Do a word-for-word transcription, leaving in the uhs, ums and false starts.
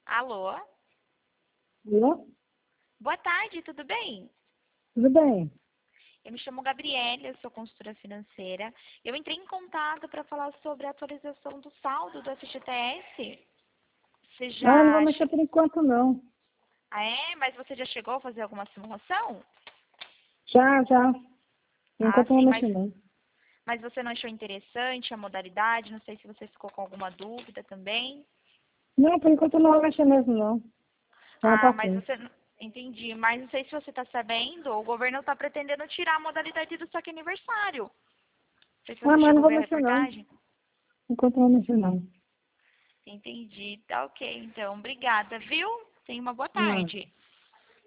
Alô? Alô? Boa tarde, tudo bem? Tudo bem? Eu me chamo Gabriela, eu sou consultora financeira. Eu entrei em contato para falar sobre a atualização do saldo do F G T S. Você Ah, não vou já... mexer che- por enquanto, não. Ah, é? Mas você já chegou a fazer alguma simulação? Já, já. Por Ah, enquanto não sim, vou mas, mexer, não. mas você não achou interessante a modalidade? Não sei se você ficou com alguma dúvida também. Não, por enquanto não vou mexer mesmo, não. Tá, Ah, tá mas sim. você... Entendi, mas não sei se você está sabendo, o governo está pretendendo tirar a modalidade do saque aniversário. Não sei se Ah, você mas não chegou a vou ver a mexer, não. reportagem. Por enquanto não vou mexer, não. Entendi. Tá ok, então. Obrigada, viu? Tenha uma boa Não. tarde.